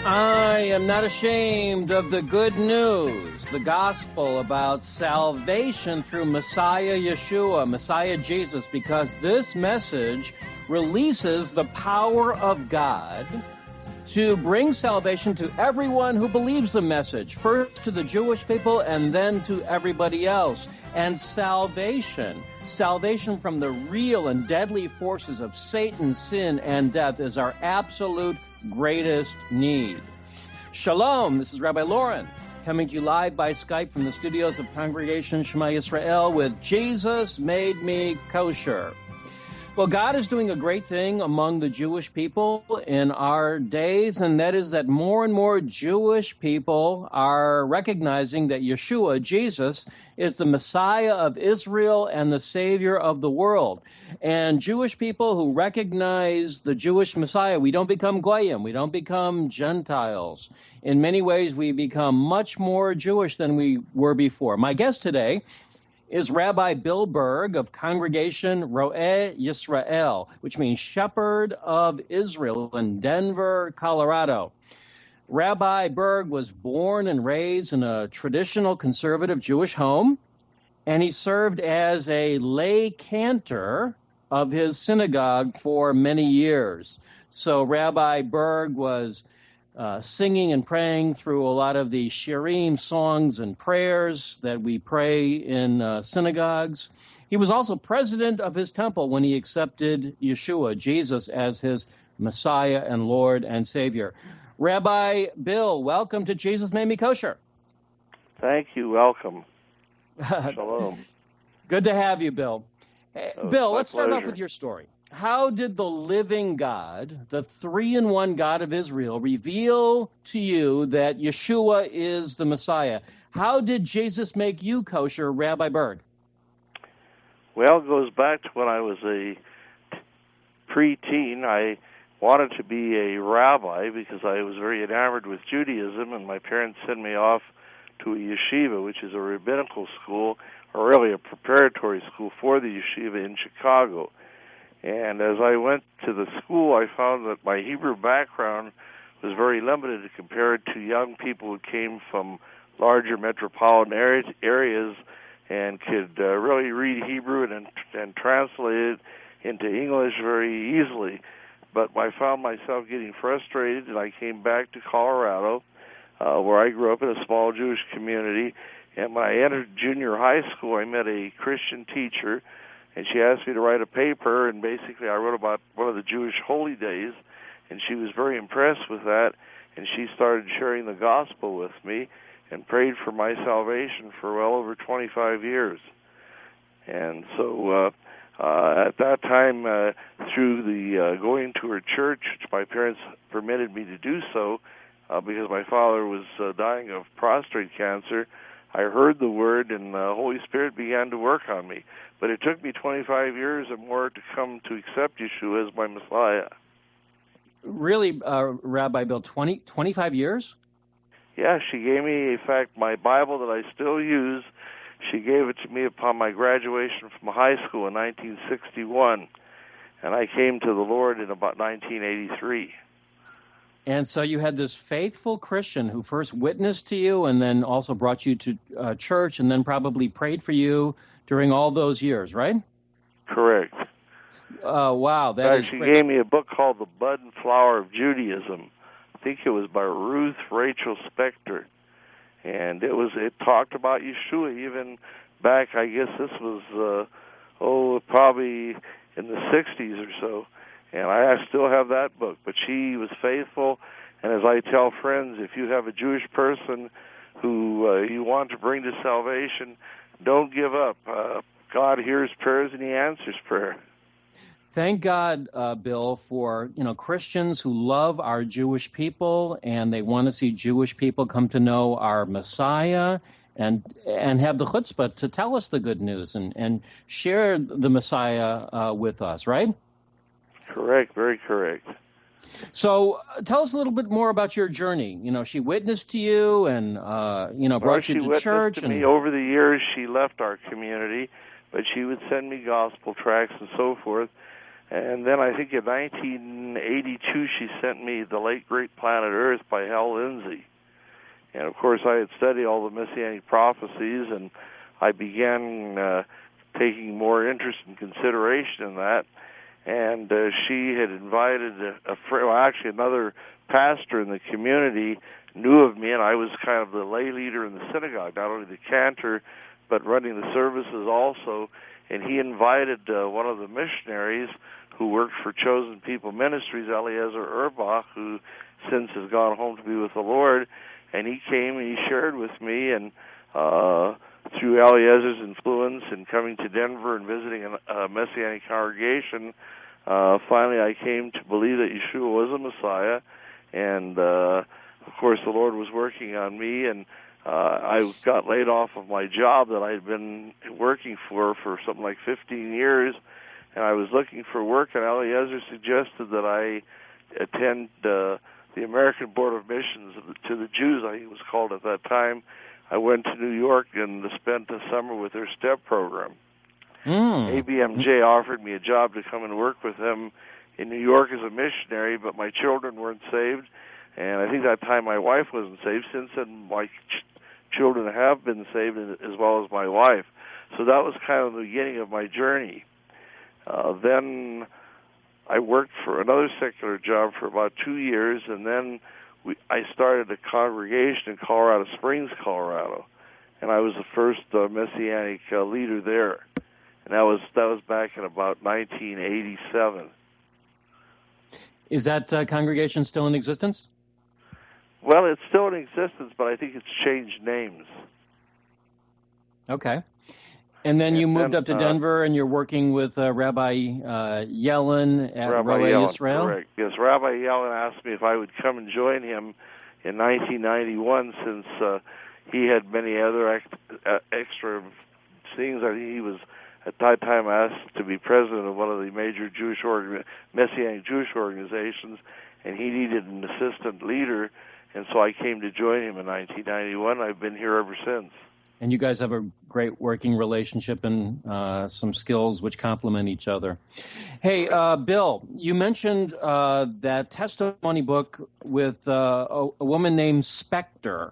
I am not ashamed of the good news, the gospel about salvation through Messiah Yeshua, Messiah Jesus, because this message releases the power of God to bring salvation to everyone who believes the message, first to the Jewish people and then to everybody else. And salvation from the real and deadly forces of Satan, sin, and death is our absolute greatest need. Shalom, this is Rabbi Lauren, coming to you live by Skype from the studios of Congregation Shema Yisrael with Jesus Made Me Kosher. Well, God is doing a great thing among the Jewish people in our days, and that is that more and more Jewish people are recognizing that Yeshua, Jesus, is the Messiah of Israel and the Savior of the world. And Jewish people who recognize the Jewish Messiah, we don't become Goyim, we don't become Gentiles. In many ways, we become much more Jewish than we were before. My guest today is Rabbi Bill Berg of Congregation Ro'eh Yisrael, which means Shepherd of Israel in Denver, Colorado. Rabbi Berg was born and raised in a traditional conservative Jewish home, and he served as a lay cantor of his synagogue for many years. So Rabbi Berg was singing and praying through a lot of the shirim songs and prayers that we pray in synagogues. He was also president of his temple when he accepted Yeshua, Jesus, as his Messiah and Lord and Savior. Rabbi Bill, welcome to Jesus Made Me Kosher. Thank you. Welcome. Shalom. Good to have you, Bill. Bill, let's start off pleasure. with your story. How did the living God, the three-in-one God of Israel, reveal to you that Yeshua is the Messiah? How did Jesus make you kosher, Rabbi Berg? Well, it goes back to when I was a preteen. I wanted to be a rabbi because I was very enamored with Judaism, and my parents sent me off to a yeshiva, which is a rabbinical school, or really a preparatory school for the yeshiva in Chicago. And as I went to the school, I found that my Hebrew background was very limited compared to young people who came from larger metropolitan areas and could really read Hebrew and translate it into English very easily. But I found myself getting frustrated, and I came back to Colorado, where I grew up in a small Jewish community. And when I entered junior high school, I met a Christian teacher, and she asked me to write a paper, and basically I wrote about one of the Jewish holy days, and she was very impressed with that, and she started sharing the gospel with me and prayed for my salvation for well over 25 years. And so at that time, through the going to her church, which my parents permitted me to do so, because my father was dying of prostate cancer, I heard the word, and the Holy Spirit began to work on me. But it took me 25 years or more to come to accept Yeshua as my Messiah. Really, Rabbi Bill, 25 years? Yeah, she gave me, in fact, my Bible that I still use. She gave it to me upon my graduation from high school in 1961. And I came to the Lord in about 1983. And so you had this faithful Christian who first witnessed to you and then also brought you to church and then probably prayed for you during all those years, right? Correct. Wow. She gave me a book called The Bud and Flower of Judaism. I think it was by Ruth Rachel Spector. And it talked about Yeshua even back, I guess this was, probably in the 60s or so. And I still have that book. But she was faithful. And as I tell friends, if you have a Jewish person who you want to bring to salvation, don't give up. God hears prayers and He answers prayer. Thank God, Bill, for Christians who love our Jewish people and they want to see Jewish people come to know our Messiah and have the chutzpah to tell us the good news and share the Messiah with us, right? Correct, very correct. So tell us a little bit more about your journey. She witnessed to you and, brought you to church. To me over the years. She left our community, but she would send me gospel tracts and so forth. And then I think in 1982 she sent me The Late Great Planet Earth by Hal Lindsey. And of course I had studied all the Messianic prophecies, and I began taking more interest and consideration in that. And she had invited actually another pastor in the community knew of me, and I was kind of the lay leader in the synagogue, not only the cantor, but running the services also. And he invited one of the missionaries who worked for Chosen People Ministries, Eliezer Erbach, who since has gone home to be with the Lord. And he came and he shared with me, and through Eliezer's influence and coming to Denver and visiting a Messianic congregation, finally I came to believe that Yeshua was a Messiah. And of course the Lord was working on me, and I got laid off of my job that I had been working for something like 15 years, and I was looking for work, and Eliezer suggested that I attend the American Board of Missions to the Jews, I think it was called at that time. I went to New York and spent the summer with their STEP program. ABMJ offered me a job to come and work with them in New York as a missionary, but my children weren't saved, and I think that time my wife wasn't saved. Since then, my children have been saved, as well as my wife. So that was kind of the beginning of my journey. Then I worked for another secular job for about 2 years, and then I started a congregation in Colorado Springs, Colorado, and I was the first Messianic leader there. And that was back in about 1987. Is that congregation still in existence? Well, it's still in existence, but I think it's changed names. Okay. And then you moved up to Denver, and you're working with Rabbi Yellen at Roe Israel? Correct. Yes, Rabbi Yellen asked me if I would come and join him in 1991, since he had many other extra things. I think he was, at that time, asked to be president of one of the major Messianic Jewish organizations, and he needed an assistant leader. And so I came to join him in 1991. I've been here ever since. And you guys have a great working relationship and some skills which complement each other. Hey, Bill, you mentioned that testimony book with a woman named Spector.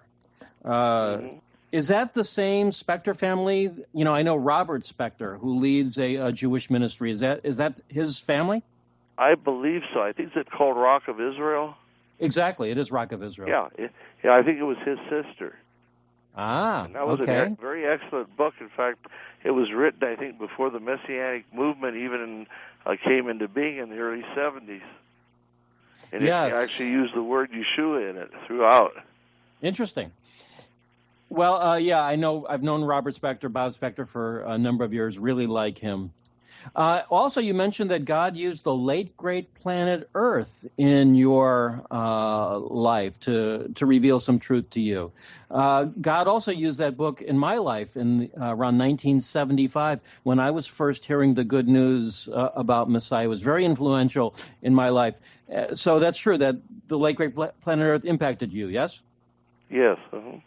Is that the same Spector family? You know, I know Robert Spector, who leads a Jewish ministry. Is that his family? I believe so. I think it's called Rock of Israel. Exactly, it is Rock of Israel. Yeah, I think it was his sister. And that was a very excellent book. In fact, it was written, I think, before the Messianic movement even came into being in the early 70s. And it actually used the word Yeshua in it throughout. Interesting. Well, I know. I've known Robert Spector, Bob Spector, for a number of years. Really like him. Also, you mentioned that God used the late great planet Earth in your life to reveal some truth to you. God also used that book in my life in around 1975 when I was first hearing the good news about Messiah. It was very influential in my life. So that's true that the late great planet Earth impacted you. Yes. Yes.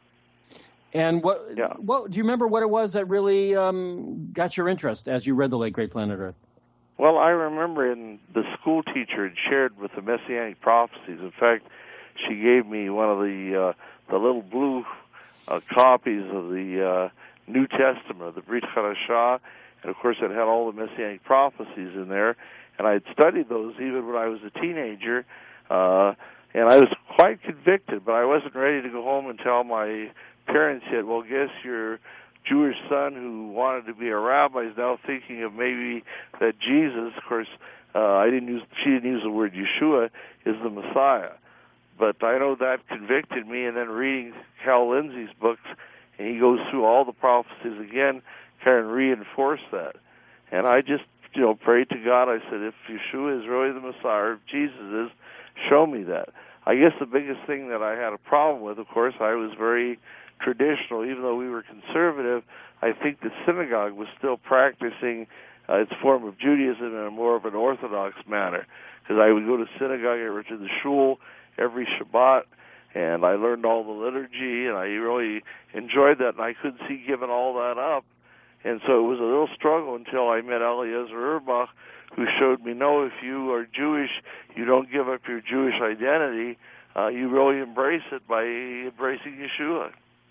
And what do you remember what it was that really got your interest as you read The Late Great Planet Earth? Well, I remember the school teacher had shared with the Messianic prophecies. In fact, she gave me one of the little blue copies of the New Testament, the Brit Hadashah, and of course it had all the Messianic prophecies in there. And I had studied those even when I was a teenager, and I was quite convicted, but I wasn't ready to go home and tell my parents yet, well, guess your Jewish son who wanted to be a rabbi is now thinking of maybe that Jesus, of course, she didn't use the word Yeshua, is the Messiah. But I know that convicted me, and then reading Hal Lindsey's books, and he goes through all the prophecies again, kind of reinforced that. And I just, prayed to God. I said, if Yeshua is really the Messiah, if Jesus is, show me that. I guess the biggest thing that I had a problem with, of course, I was very traditional. Even though we were conservative, I think the synagogue was still practicing its form of Judaism in a more of an Orthodox manner. Because I would go to synagogue, I went to the shul every Shabbat, and I learned all the liturgy, and I really enjoyed that, and I couldn't see giving all that up. And so it was a little struggle until I met Eliezer Erbach, who showed me, no, if you are Jewish, you don't give up your Jewish identity. You really embrace it by embracing Yeshua.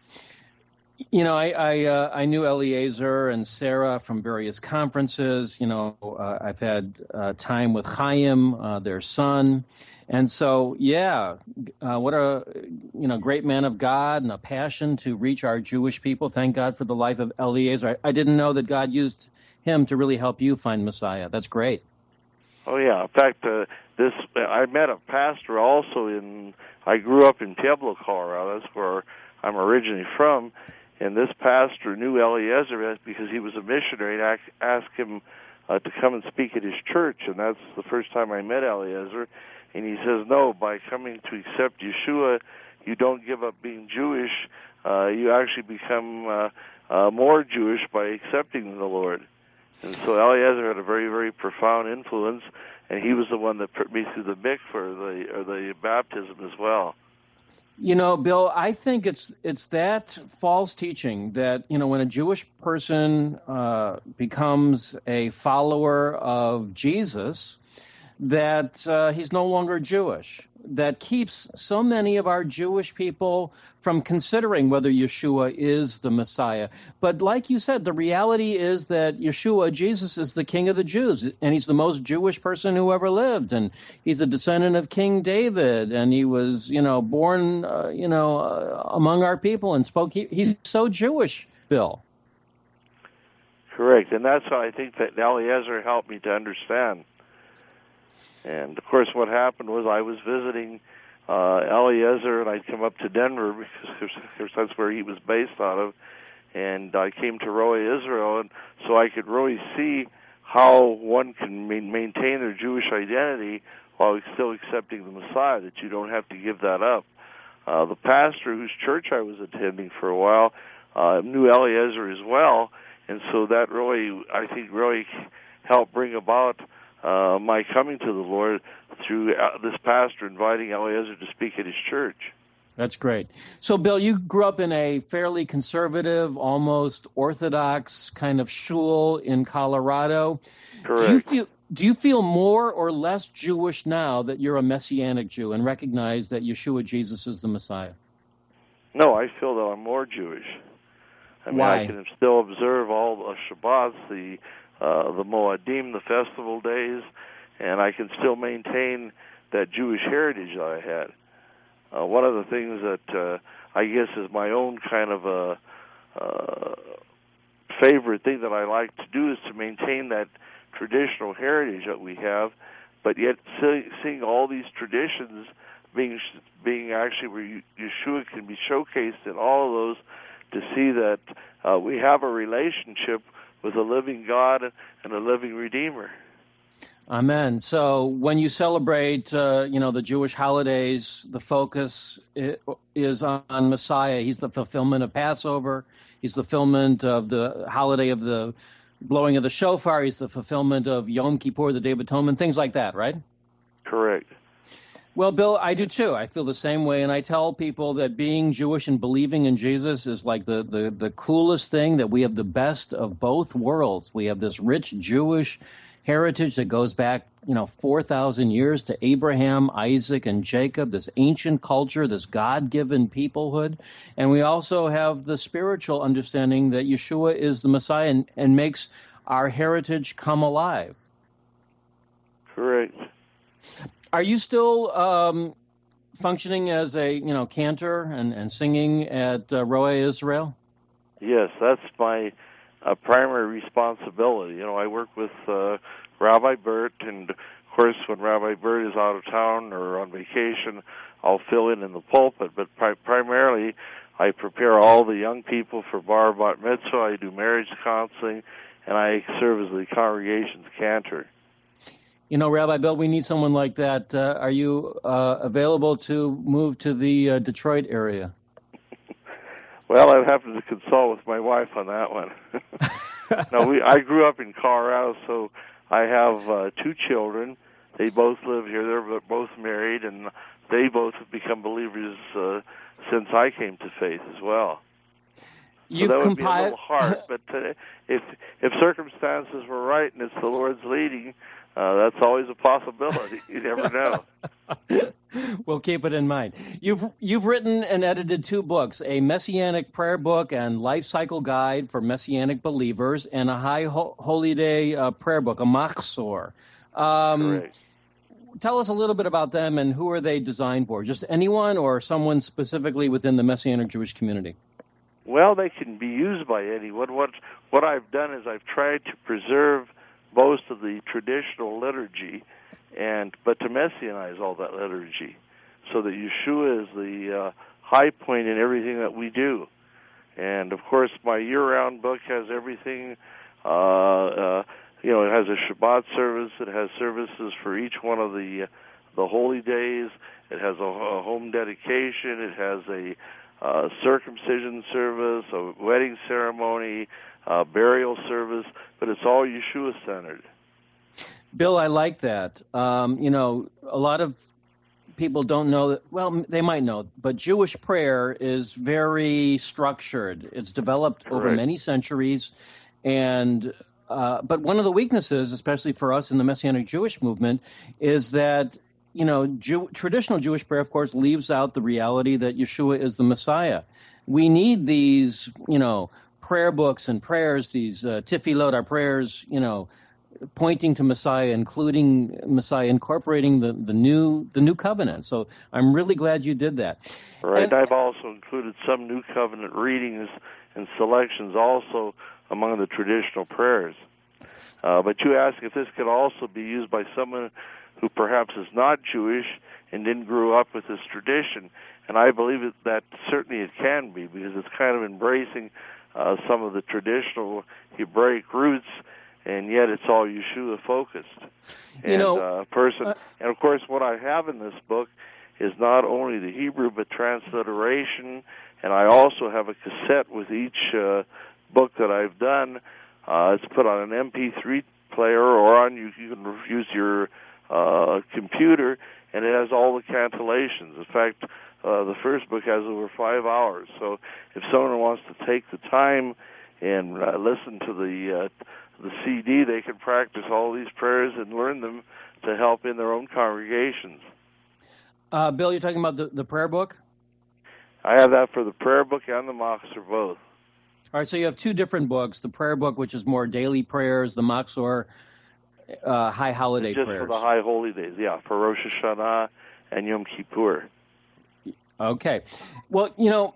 You know, I knew Eliezer and Sarah from various conferences. You know, I've had time with Chaim, their son. And so, yeah, what a, great man of God and a passion to reach our Jewish people. Thank God for the life of Eliezer. I didn't know that God used him to really help you find Messiah. That's great. Oh, yeah. In fact, I met a pastor also I grew up in Pueblo, Colorado. That's where I'm originally from. And this pastor knew Eliezer because he was a missionary and asked him to come and speak at his church. And that's the first time I met Eliezer. And he says, no, by coming to accept Yeshua, you don't give up being Jewish. You actually become more Jewish by accepting the Lord. And so Eliezer had a very, very profound influence, and he was the one that put me through the mikveh, or the baptism as well. You know, Bill, I think it's that false teaching that, when a Jewish person becomes a follower of Jesus, that he's no longer Jewish, that keeps so many of our Jewish people from considering whether Yeshua is the Messiah. But like you said, the reality is that Yeshua, Jesus, is the King of the Jews, and he's the most Jewish person who ever lived, and he's a descendant of King David, and he was, born, among our people and spoke. He's so Jewish, Bill. Correct, and that's how I think that Eliezer helped me to understand. And, of course, what happened was I was visiting Eliezer, and I'd come up to Denver because that's where he was based out of, and I came to Roe Israel, and so I could really see how one can maintain their Jewish identity while still accepting the Messiah, that you don't have to give that up. The pastor whose church I was attending for a while knew Eliezer as well, and so that really, I think, really helped bring about my coming to the Lord through this pastor inviting Eliezer to speak at his church. That's great. So, Bill, you grew up in a fairly conservative, almost Orthodox kind of shul in Colorado. Correct. Do you feel more or less Jewish now that you're a Messianic Jew and recognize that Yeshua, Jesus, is the Messiah? No, I feel that I'm more Jewish. I mean, Why? I can still observe all the Shabbats, the Moadim, the festival days, and I can still maintain that Jewish heritage that I had. One of the things that I guess is my own kind of a favorite thing that I like to do is to maintain that traditional heritage that we have, but yet seeing all these traditions being actually where Yeshua can be showcased in all of those, to see that we have a relationship with a living God and a living Redeemer. Amen. So when you celebrate, the Jewish holidays, the focus is on Messiah. He's the fulfillment of Passover. He's the fulfillment of the holiday of the blowing of the shofar. He's the fulfillment of Yom Kippur, the Day of Atonement, things like that, right? Correct. Well, Bill, I do too. I feel the same way, and I tell people that being Jewish and believing in Jesus is like the coolest thing, that we have the best of both worlds. We have this rich Jewish heritage that goes back, 4,000 years to Abraham, Isaac, and Jacob, this ancient culture, this God-given peoplehood. And we also have the spiritual understanding that Yeshua is the Messiah and makes our heritage come alive. Correct. Are you still functioning as a, cantor and singing at Roe Israel? Yes, that's my primary responsibility. I work with Rabbi Bert, and of course when Rabbi Bert is out of town or on vacation, I'll fill in the pulpit, but primarily I prepare all the young people for bar mitzvah, I do marriage counseling, and I serve as the congregation's cantor. Rabbi Bill, we need someone like that. Are you available to move to the Detroit area? Well, I'd have to consult with my wife on that one. No, I grew up in Colorado, so I have 2 children. They both live here. They're both married, and they both have become believers since I came to faith as well. So that would be a little hard, but if circumstances were right and it's the Lord's leading, that's always a possibility. You never know. We'll keep it in mind. You've written and edited 2 books, a Messianic prayer book and life cycle guide for Messianic believers, and a High Holy Day prayer book, a Machzor. Correct. Tell us a little bit about them and who are they designed for? Just anyone or someone specifically within the Messianic Jewish community? Well, they can be used by anyone. What I've done is I've tried to preserve most of the traditional liturgy, but to messianize all that liturgy, so that Yeshua is the high point in everything that we do. And of course, my year-round book has everything. It has a Shabbat service. It has services for each one of the holy days. It has a home dedication. It has a circumcision service, a wedding ceremony, burial service, but it's all Yeshua-centered. Bill, I like that. A lot of people don't know that. Well, they might know, but Jewish prayer is very structured. It's developed Correct. over many centuries, and but one of the weaknesses, especially for us in the Messianic Jewish movement, is that traditional Jewish prayer, of course, leaves out the reality that Yeshua is the Messiah. We need these, prayer books and prayers, these tefillot, our prayers, pointing to Messiah, including Messiah, incorporating the new covenant. So I'm really glad you did that. Right. And I've also included some new covenant readings and selections also among the traditional prayers. But you ask if this could also be used by someone who perhaps is not Jewish and didn't grow up with this tradition. And I believe that certainly it can be, because it's kind of embracing some of the traditional Hebraic roots, and yet it's all Yeshua-focused. And and of course, what I have in this book is not only the Hebrew, but transliteration, and I also have a cassette with each book that I've done. It's put on an MP3 player, or you can use your computer, and it has all the cantillations. In fact, the first book has over 5 hours. So if someone wants to take the time and listen to the CD, they can practice all these prayers and learn them to help in their own congregations. Bill, you're talking about the prayer book? I have that for the prayer book and the Machzor both. All right, so you have 2 different books, the prayer book, which is more daily prayers, the Machzor, high holiday just prayers. For the high holy days, yeah, for Rosh Hashanah and Yom Kippur. Okay. Well,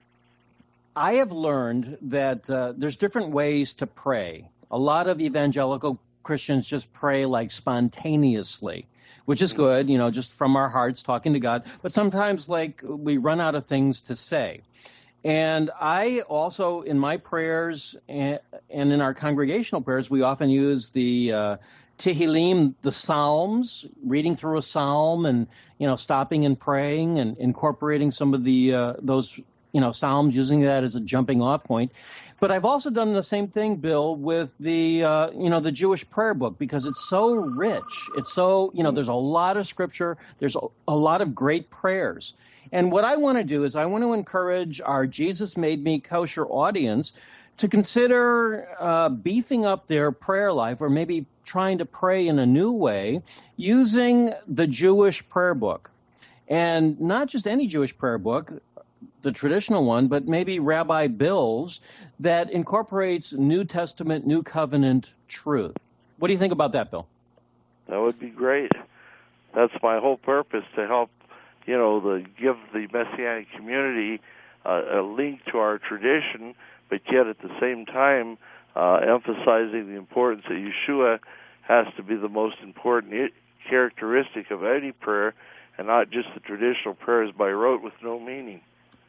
I have learned that there's different ways to pray. A lot of evangelical Christians just pray like spontaneously, which is good, just from our hearts talking to God. But sometimes, we run out of things to say. And I also, in my prayers and in our congregational prayers, we often use the Tehillim, the Psalms, reading through a psalm and, stopping and praying and incorporating some of those, psalms, using that as a jumping off point. But I've also done the same thing, Bill, with the, the Jewish prayer book, because it's so rich. It's so, there's a lot of scripture. There's a lot of great prayers. And what I want to do is I want to encourage our Jesus Made Me Kosher audience to consider beefing up their prayer life, or maybe trying to pray in a new way using the Jewish prayer book. And not just any Jewish prayer book, the traditional one, but maybe Rabbi Bill's that incorporates New Testament, New Covenant truth. What do you think about that, Bill? That would be great. That's my whole purpose, to help, give the Messianic community a link to our tradition, but yet at the same time emphasizing the importance that Yeshua has to be the most important characteristic of any prayer, and not just the traditional prayers by rote with no meaning.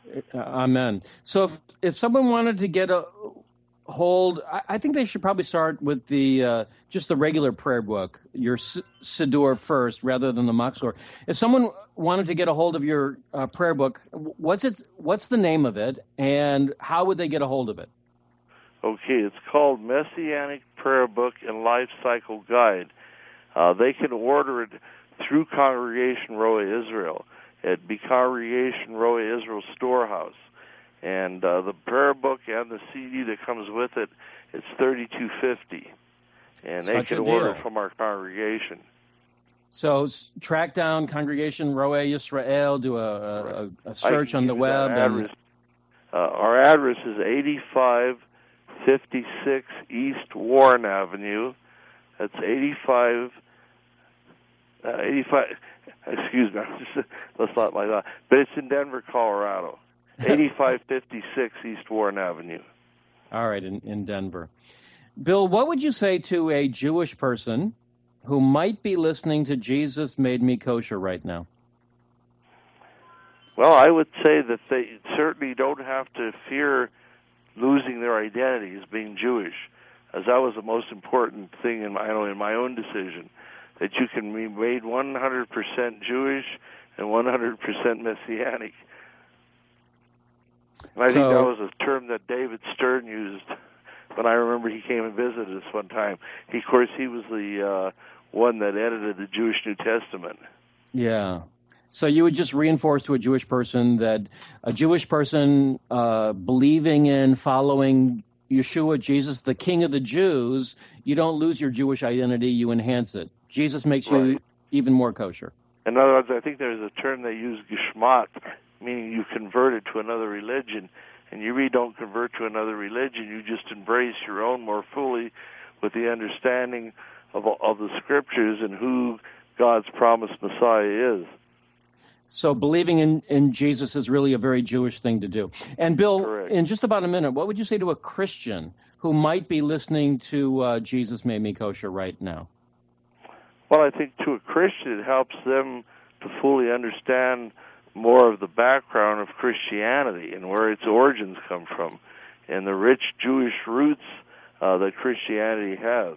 Amen. So if someone wanted to get a hold, I think they should probably start with the just the regular prayer book, your Siddur first, rather than the Machzor. If someone wanted to get a hold of your prayer book, what's the name of it, and how would they get a hold of it? Okay, it's called Messianic Prayer Book and Life Cycle Guide. They can order it through Congregation Roa Israel at the Congregation Roa Israel Storehouse. And the prayer book and the CD that comes with it, it's $32.50. and they can order from our congregation. So track down Congregation Roe Yisrael, do a search on the web. Our address is 8556 East Warren Avenue. That's 85, excuse me, that's not my thought. But it's in Denver, Colorado. 8556 East Warren Avenue. All right, in Denver. Bill, what would you say to a Jewish person who might be listening to Jesus Made Me Kosher right now? Well, I would say that they certainly don't have to fear losing their identity as being Jewish, as that was the most important thing in my own decision, that you can be made 100% Jewish and 100% Messianic. And I think that was a term that David Stern used when I remember he came and visited us one time. Of course, he was the one that edited the Jewish New Testament. Yeah. So you would just reinforce to a Jewish person that a Jewish person believing in, following Yeshua, Jesus, the King of the Jews, you don't lose your Jewish identity, you enhance it. Jesus makes you even more kosher. In other words, I think there's a term they use, geschmat, meaning you converted to another religion. And you really don't convert to another religion. You just embrace your own more fully with the understanding of the Scriptures and who God's promised Messiah is. So believing in Jesus is really a very Jewish thing to do. And Bill, Correct. In just about a minute, what would you say to a Christian who might be listening to Jesus Made Me Kosher right now? Well, I think to a Christian it helps them to fully understand more of the background of Christianity and where its origins come from and the rich Jewish roots that Christianity has.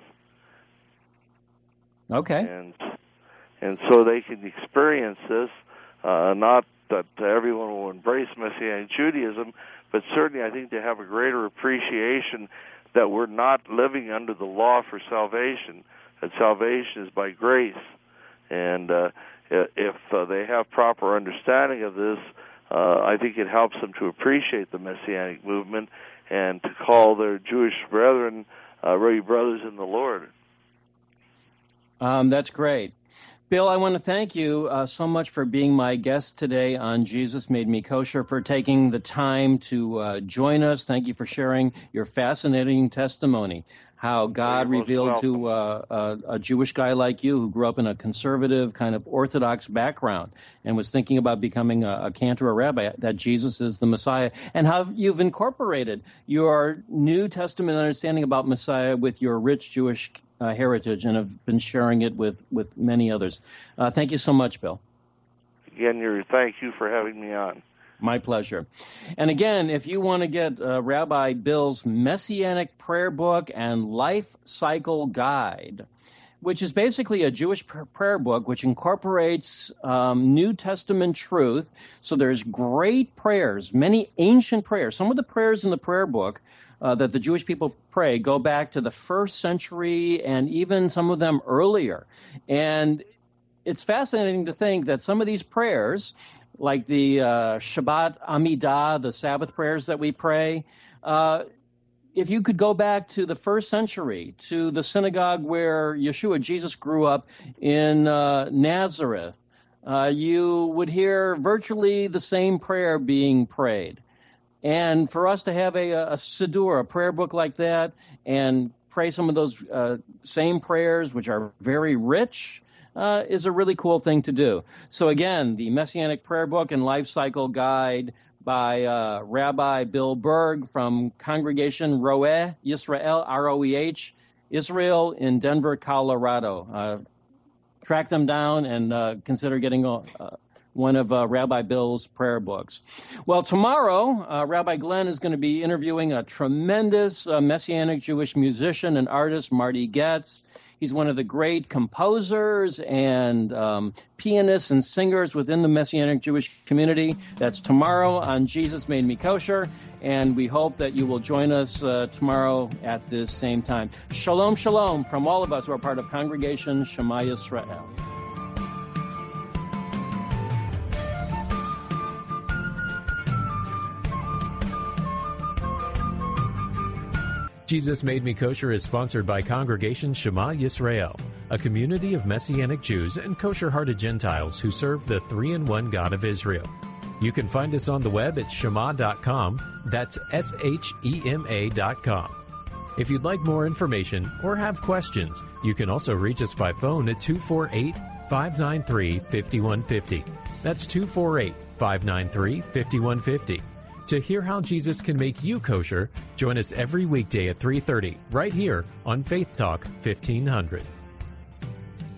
Okay. And so they can experience this, not that everyone will embrace Messianic Judaism, but certainly I think they have a greater appreciation that we're not living under the law for salvation, that salvation is by grace. And if they have proper understanding of this, I think it helps them to appreciate the Messianic movement and to call their Jewish brethren really brothers in the Lord. That's great. Bill, I want to thank you so much for being my guest today on Jesus Made Me Kosher, for taking the time to join us. Thank you for sharing your fascinating testimony, how God revealed to a Jewish guy like you who grew up in a conservative kind of Orthodox background and was thinking about becoming a cantor, a rabbi, that Jesus is the Messiah, and how you've incorporated your New Testament understanding about Messiah with your rich Jewish heritage and have been sharing it with many others. Thank you so much, Bill. Again, thank you for having me on. My pleasure. And again, if you want to get Rabbi Bill's Messianic Prayer Book and Life Cycle Guide, which is basically a Jewish prayer book which incorporates New Testament truth. So there's great prayers, many ancient prayers. Some of the prayers in the prayer book that the Jewish people pray go back to the 1st century and even some of them earlier. And it's fascinating to think that some of these prayers, like the Shabbat Amidah, the Sabbath prayers that we pray, if you could go back to the 1st century, to the synagogue where Yeshua, Jesus, grew up in Nazareth, you would hear virtually the same prayer being prayed. And for us to have a Siddur, a prayer book like that, and pray some of those same prayers, which are very rich, is a really cool thing to do. So again, the Messianic Prayer Book and Life Cycle Guide by Rabbi Bill Berg from Congregation Roeh Yisrael, R-O-E-H, Israel in Denver, Colorado. Track them down and consider getting one of Rabbi Bill's prayer books. Well, tomorrow, Rabbi Glenn is going to be interviewing a tremendous Messianic Jewish musician and artist, Marty Goetz. He's one of the great composers and pianists and singers within the Messianic Jewish community. That's tomorrow on Jesus Made Me Kosher, and we hope that you will join us tomorrow at this same time. Shalom, shalom from all of us who are part of Congregation Shema Yisrael. Jesus Made Me Kosher is sponsored by Congregation Shema Yisrael, a community of Messianic Jews and kosher-hearted Gentiles who serve the three-in-one God of Israel. You can find us on the web at shema.com. That's SHEMA.com. If you'd like more information or have questions, you can also reach us by phone at 248-593-5150. That's 248-593-5150. To hear how Jesus can make you kosher, join us every weekday at 3:30 right here on Faith Talk 1500.